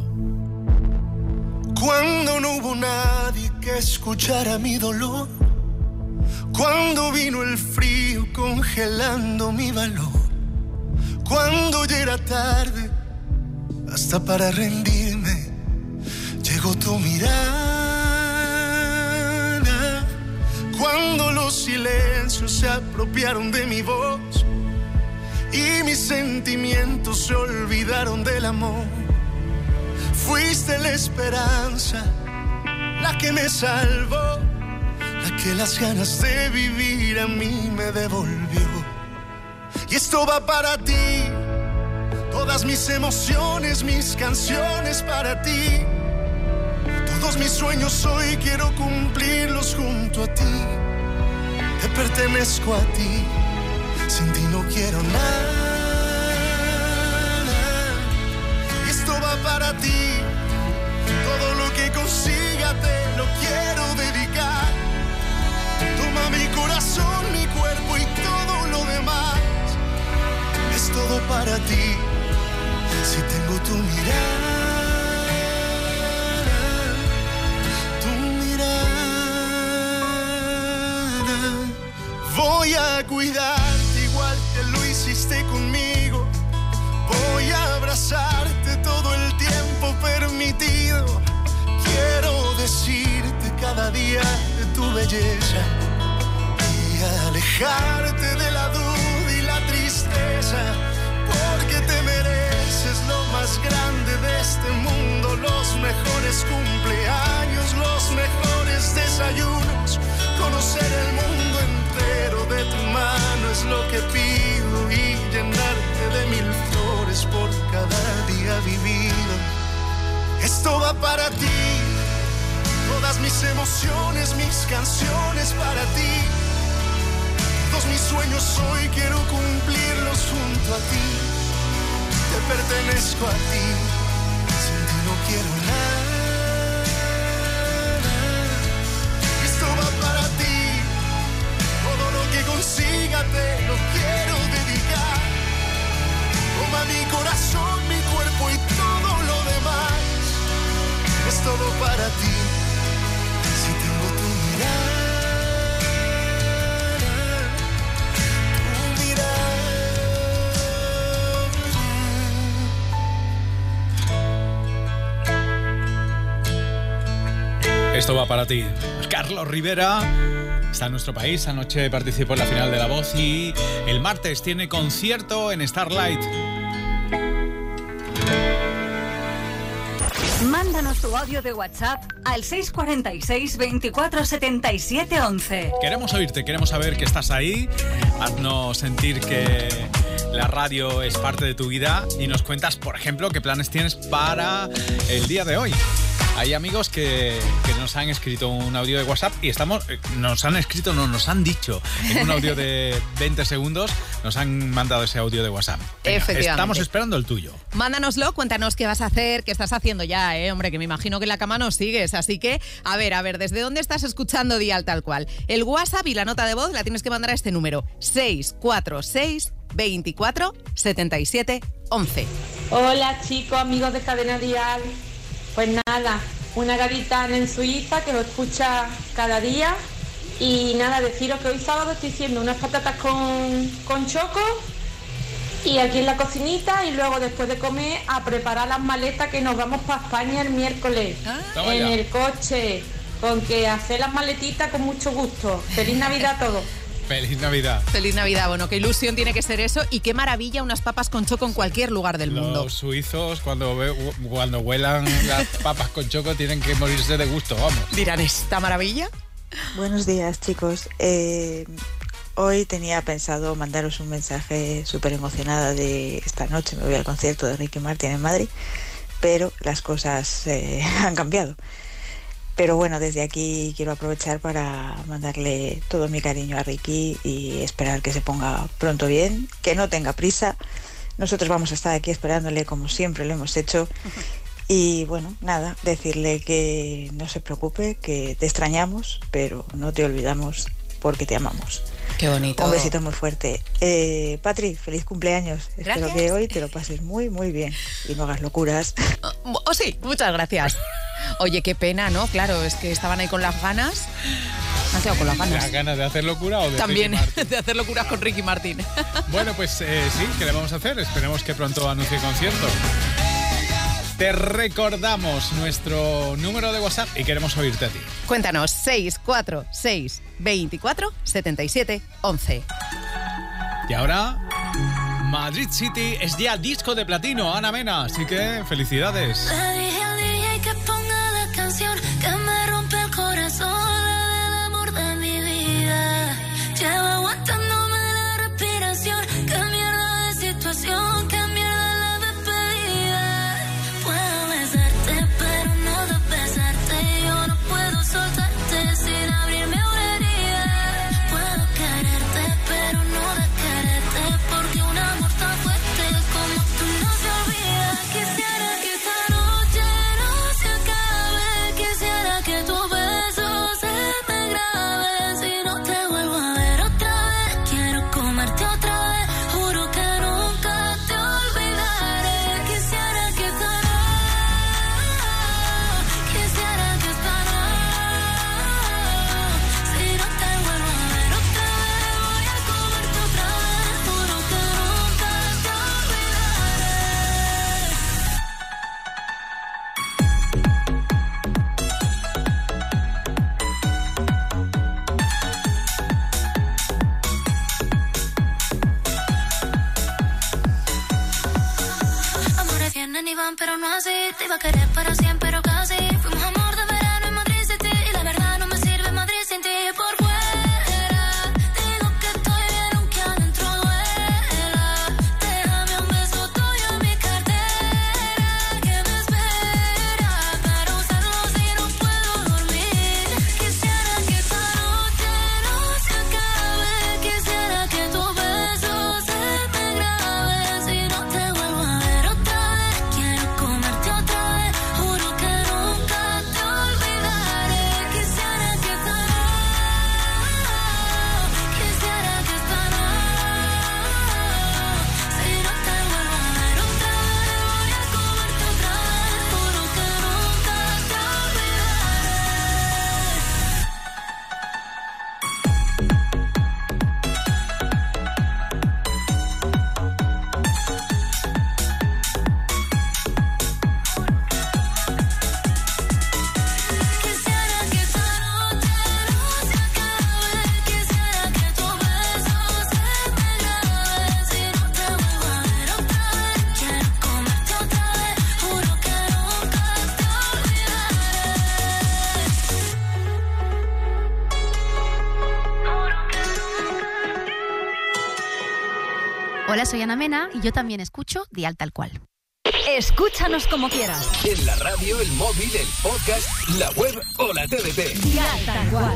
Cuando no hubo nadie que escuchara mi dolor, cuando vino el frío congelando mi valor, cuando ya era tarde hasta para rendirme, llegó tu mirada. Cuando los silencios se apropiaron de mi voz y mis sentimientos se olvidaron del amor, fuiste la esperanza, la que me salvó, la que las ganas de vivir a mí me devolvió. Y esto va para ti, todas mis emociones, mis canciones para ti. Todos mis sueños hoy quiero cumplirlos junto a ti. Te pertenezco a ti, sin ti no quiero nada. Y esto va para ti, todo lo que consiga te lo quiero dedicar. Toma mi corazón, mi cuerpo y todo lo demás. Es todo para ti, si tengo tu mirada, tu mirada. Voy a cuidarte igual que lo hiciste conmigo. Voy a abrazarte todo el tiempo permitido. Quiero decirte cada día de tu belleza y alejarte de la duda y la tristeza, porque te mereces lo más grande de este mundo, los mejores cumpleaños, los mejores desayunos, conocer el mundo entero de tu mano es lo que pido y llenarte de mil flores por cada día vivido. Esto va para ti, todas mis emociones, mis canciones para ti. Todos mis sueños hoy quiero cumplirlos junto a ti. Te pertenezco a ti, sin ti no quiero nada. Esto va para ti, todo lo que consiga te lo quiero dedicar. Toma mi corazón, mi cuerpo y todo lo demás. Es todo para ti, si tengo tu mirada. Esto va para ti. Carlos Rivera está en nuestro país. Anoche participó en la final de La Voz y el martes tiene concierto en Starlight. Mándanos tu audio de WhatsApp al seis cuatro seis, veinticuatro, setenta y siete, once. Queremos oírte, queremos saber que estás ahí. Haznos sentir que la radio es parte de tu vida y nos cuentas, por ejemplo, qué planes tienes para el día de hoy. Hay amigos que, que nos han escrito un audio de WhatsApp y estamos, nos han escrito, no, nos han dicho en un audio de veinte segundos, nos han mandado ese audio de WhatsApp. Venga, Efectivamente. Estamos esperando el tuyo. Mándanoslo, cuéntanos qué vas a hacer, qué estás haciendo ya, ¿eh? Hombre, que me imagino que en la cama nos sigues. Así que, a ver, a ver, ¿desde dónde estás escuchando Dial Tal Cual? El WhatsApp y la nota de voz la tienes que mandar a este número, seis cuatro seis, veinticuatro, setenta y siete, once. Hola chicos, amigos de Cadena Dial. Pues nada, una gaditana en Suiza que lo escucha cada día. Y nada, deciros que hoy sábado estoy haciendo unas patatas con, con choco y aquí en la cocinita, y luego después de comer a preparar las maletas que nos vamos para España el miércoles. Ah, en el coche, con que hacer las maletitas con mucho gusto. Feliz Navidad a todos. Feliz Navidad. Feliz Navidad, bueno, qué ilusión tiene que ser eso y qué maravilla unas papas con choco en cualquier lugar del Los mundo. Los suizos cuando, ve, cuando huelan las papas con choco tienen que morirse de gusto, vamos. Dirán, ¿esta maravilla? Buenos días, chicos. Eh, hoy tenía pensado mandaros un mensaje súper emocionada de esta noche me voy al concierto de Ricky Martin en Madrid, pero las cosas eh, han cambiado. Pero bueno, desde aquí quiero aprovechar para mandarle todo mi cariño a Ricky y esperar que se ponga pronto bien, que no tenga prisa. Nosotros vamos a estar aquí esperándole como siempre lo hemos hecho Y bueno, nada, decirle que no se preocupe, que te extrañamos, pero no te olvidamos porque te amamos. Qué bonito. Un besito muy fuerte. Eh, Patri, feliz cumpleaños. Gracias. Espero que hoy te lo pases muy, muy bien y no hagas locuras. Oh, oh, sí, muchas gracias. Oye, qué pena, ¿no? Claro, es que estaban ahí con las ganas. Han quedado con las ganas. ¿Las ganas de hacer locura o de También Ricky Martin? de hacer locuras con Ricky Martin. Bueno, pues eh, sí, ¿qué le vamos a hacer? Esperemos que pronto anuncie concierto. Te recordamos nuestro número de WhatsApp y queremos oírte a ti. Cuéntanos, seis cuatro seis, veinticuatro, setenta y siete, once. Y ahora, Madrid City es ya disco de platino, Ana Mena, así que felicidades. Le dije al D J que ponga la canción que me rompe el corazón, la del amor de mi vida. Llevo aguantándome la respiración, qué mierda de situación, qué mierda la despedida. Puedo besarte, pero no de besarte, yo no puedo soltarte sin abrirme una herida. Puedo quererte, pero no de quererte, porque un amor tan fuerte como tú no se olvida. Quisiera que esta noche no se acabe, quisiera que tu beso se me grabe. Si no te vuelvo a ver otra vez, quiero comerte otra vez, juro que nunca te olvidaré. Quisiera que esta noche, quisiera que esta noche, si no te vuelvo a ver otra vez, voy a comerte otra vez, juro que nunca te olvidaré. Amores vienen y van, pero no así. Te iba a querer para siempre, pero casi. Fuimos amor de verano en Madrid City, y la verdad no me sirve Madrid sin ti. Por fuera digo que estoy bien, aunque adentro duela. Déjame un beso tuyo en mi cartera, que me espera para usarlo si no puedo dormir. Quisiera que esta noche no se acabe, quisiera que tu beso se me grabe. Si no te vuelvo a ver otra vez, quiero comerte otra vez, juro que nunca te olvidaré. Quisiera que esta noche, quisiera que esta noche, si no te vuelvo a ver otra vez, voy a comerte otra vez, juro que nunca te Quisiera que esta noche no se acabe, quisiera que tu beso se me grabe. Si no te vuelvo a ver otra vez, quiero comerte otra vez, juro que nunca te olvidaré. Hola, soy Ana Mena y yo también escucho Dial Tal Cual. Escúchanos como quieras. En la radio, el móvil, el podcast, la web o la T V T. Dial Tal Cual.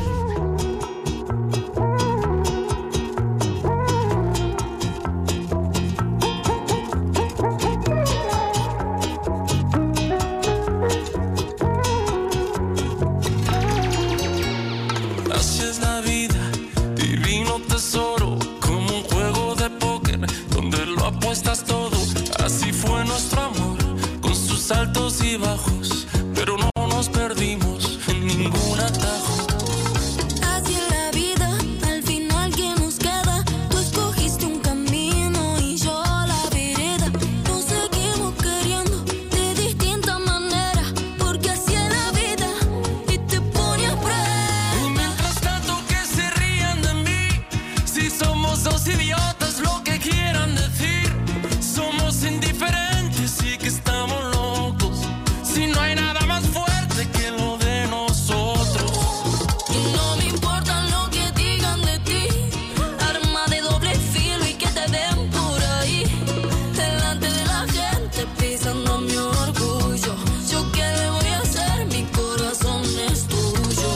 Así es la vida, divino tesoro, como un juego de póker donde lo apuestas todo. Así fue nuestro amor, con sus altos y bajos, pero no nos perdimos en ningún atajo. Así es la vida, al final que nos queda. Tú escogiste un camino y yo la vereda. Nos seguimos queriendo de distinta manera, porque así es la vida y te pone a prueba. Y mientras tanto que se rían de mí, si somos dos idiotas, lo que quieran decir. Somos indiferentes y que estamos locos, si no hay nada más fuerte que lo de nosotros. Y no me importa lo que digan de ti, arma de doble filo y que te den por ahí, delante de la gente pisando mi orgullo. Yo qué le voy a hacer, mi corazón es tuyo.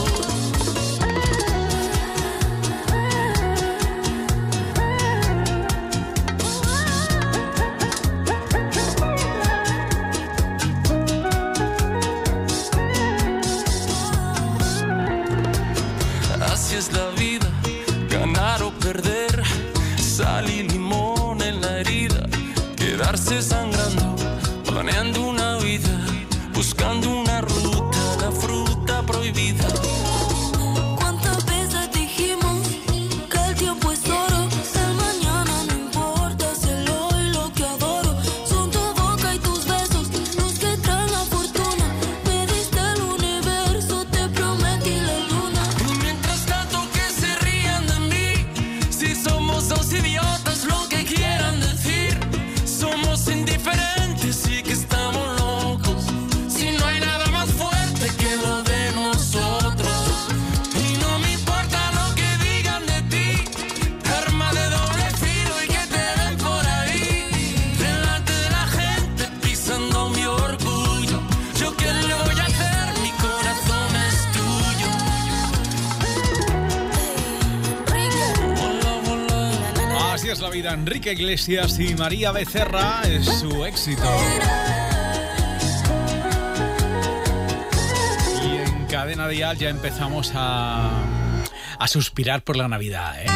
buscando una ruta, la fruta prohibida. ¿Cuántas veces dijimos que el tiempo es oro? El mañana no importa, si el hoy lo que adoro. Son tu boca y tus besos los que traen la fortuna. Me diste el universo, te prometí la luna. Y mientras tanto que se rían de mí, si somos dos idiotas, lo que quieran decir. Somos indiferentes y que estamos locos. Si no hay nada más fuerte que lo de nosotros. Y no me importa lo que digan de ti, arma de doble filo y que te ven por ahí, delante de la gente pisando mi orgullo. Yo qué le voy a hacer, mi corazón es tuyo. Así es la vida. Enrique Iglesias y María Becerra es su éxito. Y en Cadena Dial ya empezamos a, a suspirar por la Navidad, ¿eh?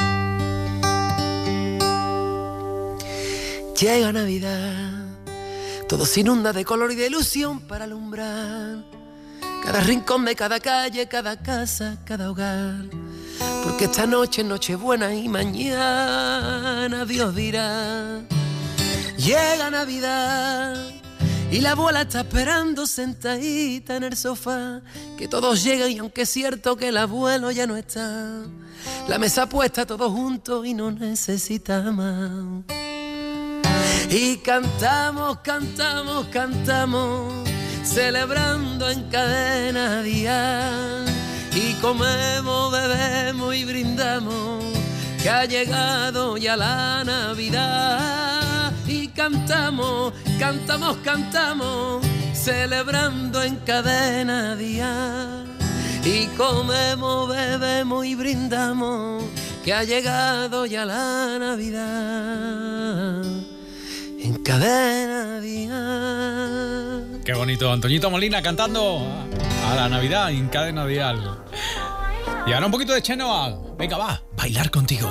Llega Navidad, todo se inunda de color y de ilusión para alumbrar cada rincón de cada calle, cada casa, cada hogar. Porque esta noche es Nochebuena y mañana Dios dirá. Llega Navidad y la abuela está esperando sentadita en el sofá, que todos llegan y aunque es cierto que el abuelo ya no está, la mesa puesta todos juntos y no necesita más. Y cantamos, cantamos, cantamos, celebrando en Cadena Dial. Y comemos, bebemos y brindamos, que ha llegado ya la Navidad. Y cantamos, cantamos, cantamos, celebrando en Cadena Dial. Y comemos, bebemos y brindamos, que ha llegado ya la Navidad. En Cadena Dial. Qué bonito, Antoñito Molina cantando a la Navidad en Cadena Dial. Y ahora un poquito de Chenoa. Venga, va, bailar contigo.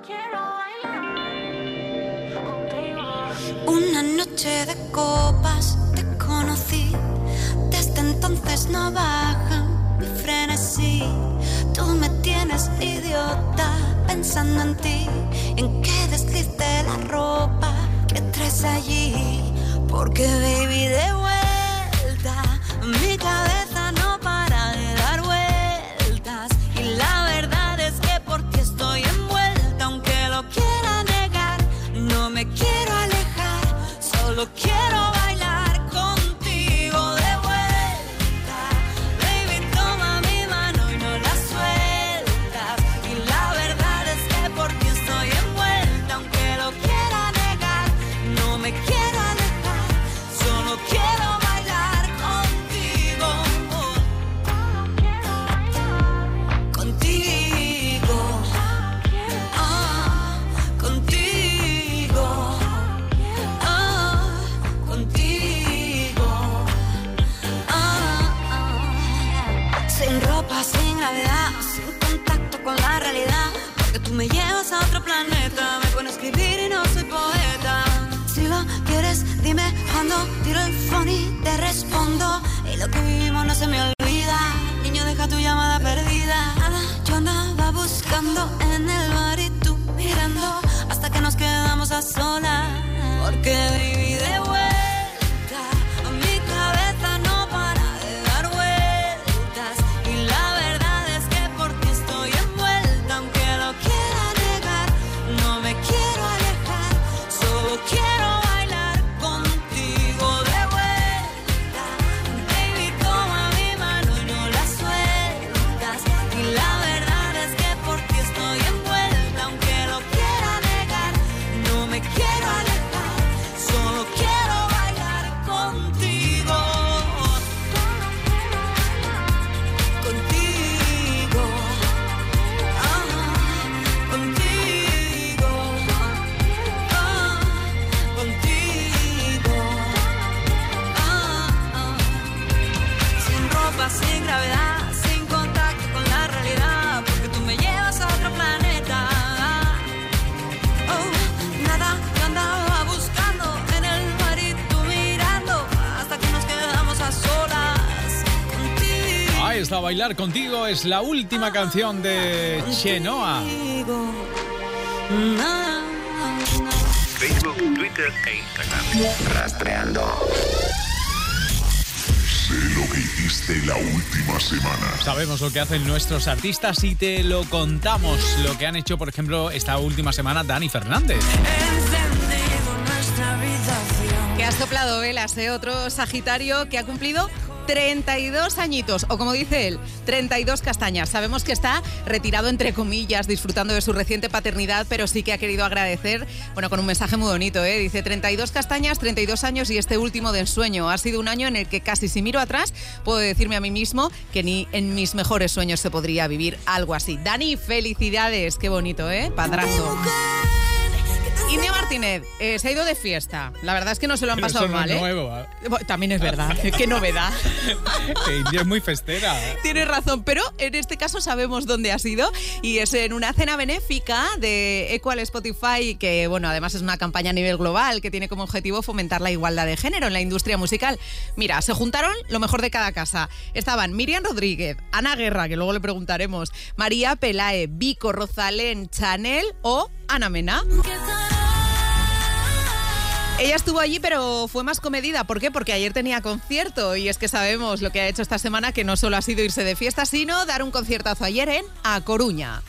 Una noche de copas te conocí, desde entonces no baja mi frenesí. Tú me tienes idiota pensando en ti, en que desliz de la ropa que traes allí. Porque baby, de vuelta mi cabeza no para de dar vueltas, y la verdad es que por ti estoy envuelta. Aunque lo quiera negar, no me quiero alejar, solo quiero bailar contigo de vuelta. Baby, toma mi mano y no la sueltas, y la verdad es que por ti estoy envuelta. Aunque lo quiera negar, no me quiero alejar, solo quiero bailar contigo. Contigo. Ah, contigo. Ah, contigo. Ah, ah. Sin ropa, sin gravedad, sin contacto con la realidad. Porque tú me llevas a otro planeta, me pone a escribir y no soy poeta. Si lo quieres, dime cuando tiro el phone y te respondo. Y lo que vivimos no se me olvida. Niño, deja tu llamada perdida. Nada, yo andaba buscando en el bar y tú mirando, hasta que nos quedamos a solas. Porque baby, de vuelta mi cabeza no para de dar vueltas, y la verdad es que por ti estoy envuelta. Aunque lo quiera negar, no me quiero alejar, solo quiero bailar contigo de vuelta. Baby, toma mi mano y no la sueltas, y la verdad es que por ti estoy envuelta. Aunque lo quiera negar, no me quiero alejar, solo quiero bailar contigo. Contigo. Ah, contigo. Ah, contigo. Ah, ah. Sin ropa, sin gravedad, sin contacto con la realidad. Porque tú me llevas a otro planeta. Oh, nada, yo andaba buscando en el mar y tú mirando, hasta que nos quedamos a solas. Presta a bailar contigo es la última canción de Chenoa. Facebook, Twitter e Instagram. Rastreando. Sé lo que hiciste la última semana. Sabemos lo que hacen nuestros artistas y te lo contamos. Lo que han hecho, por ejemplo, esta última semana Dani Fernández. Que ha soplado velas, ¿eh? Otro Sagitario que ha cumplido treinta y dos añitos, o como dice él, treinta y dos castañas. Sabemos que está retirado, entre comillas, disfrutando de su reciente paternidad, pero sí que ha querido agradecer, bueno, con un mensaje muy bonito, ¿eh? Dice, treinta y dos castañas, treinta y dos años y este último de ensueño. Ha sido un año en el que casi si miro atrás puedo decirme a mí mismo que ni en mis mejores sueños se podría vivir algo así. Dani, felicidades, qué bonito, ¿eh? Padrazo. India Martínez eh, se ha ido de fiesta. La verdad es que no se lo han Pero pasado eso no mal, es ¿eh? nuevo, ¿eh? También es verdad. Qué novedad. Que India es muy festera. Tienes razón, pero en este caso sabemos dónde ha sido y es en una cena benéfica de Equal Spotify, que bueno, además es una campaña a nivel global que tiene como objetivo fomentar la igualdad de género en la industria musical. Mira, se juntaron lo mejor de cada casa. Estaban Miriam Rodríguez, Ana Guerra, que luego le preguntaremos, María Pelae, Vico, Rosalén, Chanel o Ana Mena. Ella estuvo allí, pero fue más comedida. ¿Por qué? Porque ayer tenía concierto y es que sabemos lo que ha hecho esta semana, que no solo ha sido irse de fiesta, sino dar un conciertazo ayer en A Coruña.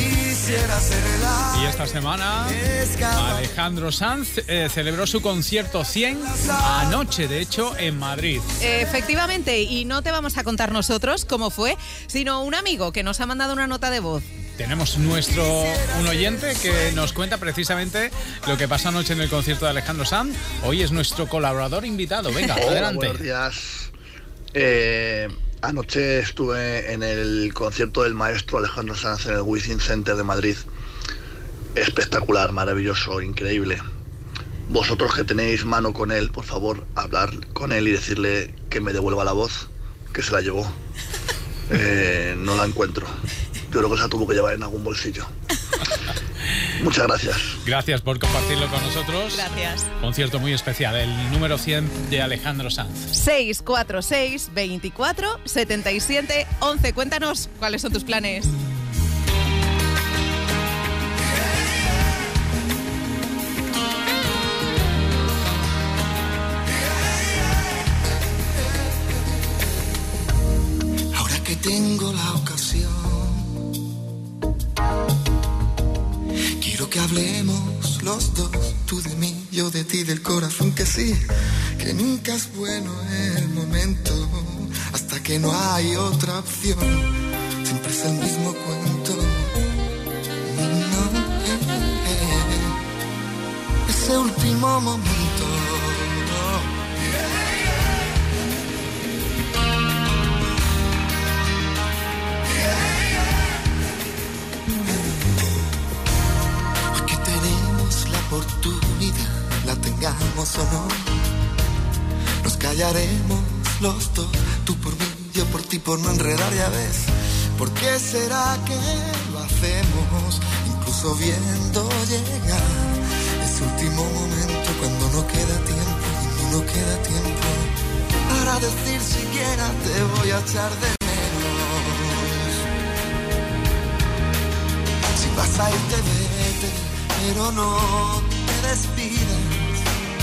Y esta semana Alejandro Sanz eh, celebró su concierto cien anoche, de hecho, en Madrid. Efectivamente, y no te vamos a contar nosotros cómo fue, sino un amigo que nos ha mandado una nota de voz. Tenemos nuestro un oyente que nos cuenta precisamente lo que pasó anoche en el concierto de Alejandro Sanz. Hoy es nuestro colaborador invitado. Venga, Hola, adelante. Buenos días. Eh, anoche estuve en el concierto del maestro Alejandro Sanz en el Wizzing Center de Madrid. Espectacular, maravilloso, increíble. Vosotros que tenéis mano con él, por favor, hablar con él y decirle que me devuelva la voz, que se la llevó. Eh, no la encuentro. Yo creo que se la tuvo que llevar en algún bolsillo. Muchas gracias. Gracias por compartirlo con nosotros. Gracias. Concierto muy especial, el número cien de Alejandro Sanz. seis cuatro seis, veinticuatro, setenta y siete, once. Cuéntanos cuáles son tus planes. Ahora que tengo la ocasión, quiero que hablemos los dos, tú de mí, yo de ti, del corazón que sí, que nunca es bueno el momento, hasta que no hay otra opción, siempre es el mismo cuento. No, eh, eh, ese último momento. Oportunidad, la tengamos o no, nos callaremos los dos, tú por mí, yo por ti, por no enredar, ya ves. ¿Por qué será que lo hacemos, incluso viendo llegar ese último momento, cuando no queda tiempo, cuando no queda tiempo para decir siquiera te voy a echar de menos? Si vas a irte, vete, pero no te despidas.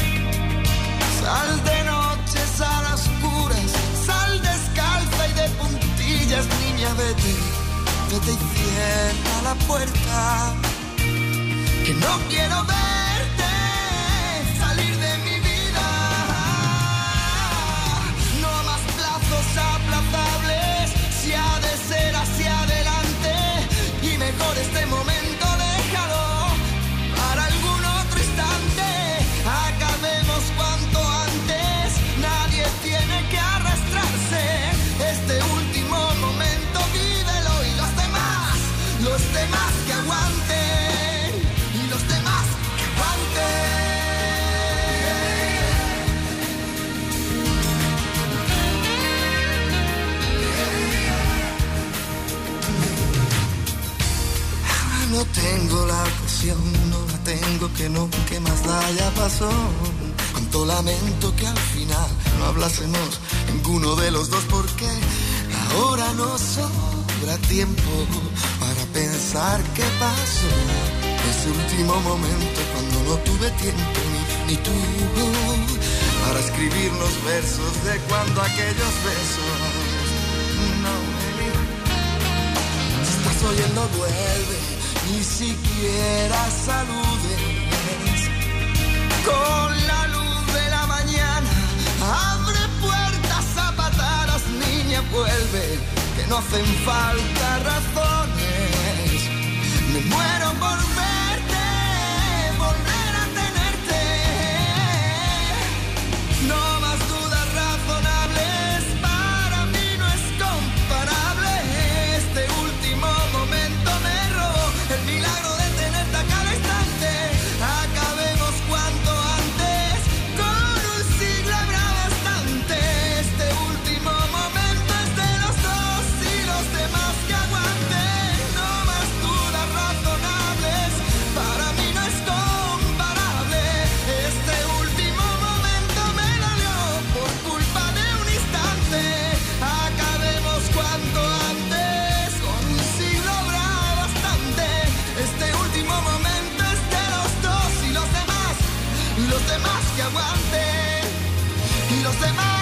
Sal de noche, sal a oscuras, sal descalza y de puntillas, niña, vete, vete y cierra la puerta, que no quiero verte salir de mi vida. No más plazos aplazables, si ha de ser hacia adelante, y mejor este momento cuanto antes, nadie tiene que arrastrarse. Este último momento vívelo y los demás, los demás que aguanten, y los demás que aguanten. Ahora no tengo la ocasión, no la tengo, que no, que más da, ya pasó. Cuánto lamento que al final no hablásemos ninguno de los dos, porque Ahora no sobra tiempo para pensar qué pasó. Ese último momento cuando no tuve tiempo ni, ni tú para escribir los versos de cuando aquellos besos no me vi. Si estás oyendo vuelve, ni siquiera saludes. Con la luz de la mañana abre puertas a patadas, niña vuelve, que no hacen falta razones. Me muero por verte, volver a tenerte. No más dudas razonables, para mí no es comparable. Este último momento me robó el milagro de tenerte a cada instante. Acabemos cuanto antes, con un siglo habrá bastante. Este último momento es de los dos y los demás que aguanten. No más dudas razonables, para mí no es comparable. Este último momento me dolió por culpa de un instante. Acabemos cuanto antes, con un siglo habrá bastante. Este último momento es de los dos y los demás, y los demás que aguanten, y los demás.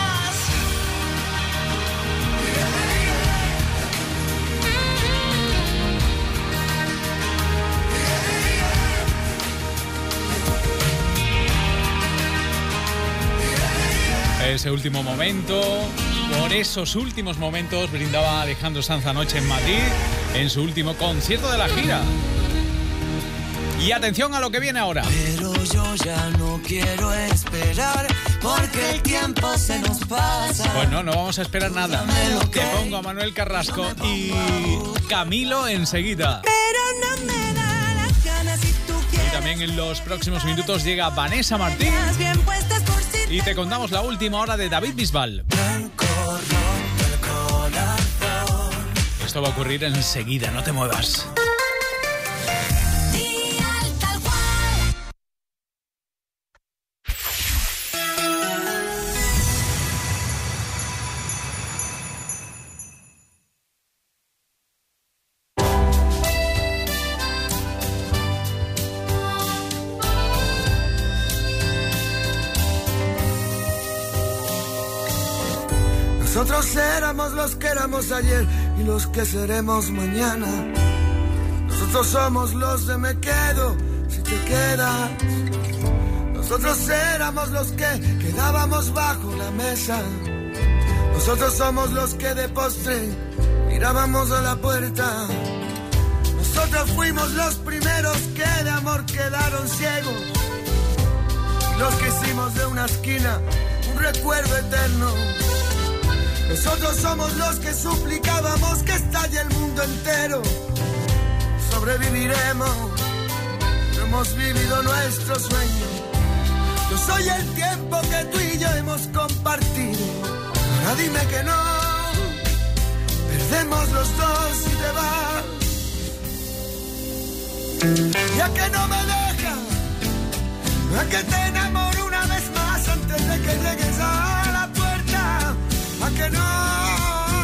Ese último momento, por esos últimos momentos brindaba Alejandro Sanz anoche en Madrid en su último concierto de la gira. Y atención a lo que viene ahora. Pero yo ya no quiero esperar, porque el tiempo se nos pasa. Pues no, no vamos a esperar nada. Te pongo a Manuel Carrasco y Camilo enseguida. Pero no me da las ganas si tú quieres. Y también en los próximos minutos llega Vanessa Martín Bien puestas por si y te contamos la última hora de David Bisbal. Esto va a ocurrir enseguida, no te muevas. Nosotros éramos los que éramos ayer y los que seremos mañana. Nosotros somos los de me quedo si te quedas. Nosotros éramos los que quedábamos bajo la mesa. Nosotros somos los que de postre mirábamos a la puerta. Nosotros fuimos los primeros que de amor quedaron ciegos. Los que hicimos de una esquina un recuerdo eterno. Nosotros somos los que suplicábamos que estalle el mundo entero. Sobreviviremos, no hemos vivido nuestro sueño. Yo soy el tiempo que tú y yo hemos compartido. Ahora dime que no, perdemos los dos y te vas. Ya que no me dejas, a que te enamoro una vez más antes de que llegues a la puerta. ¿A que no?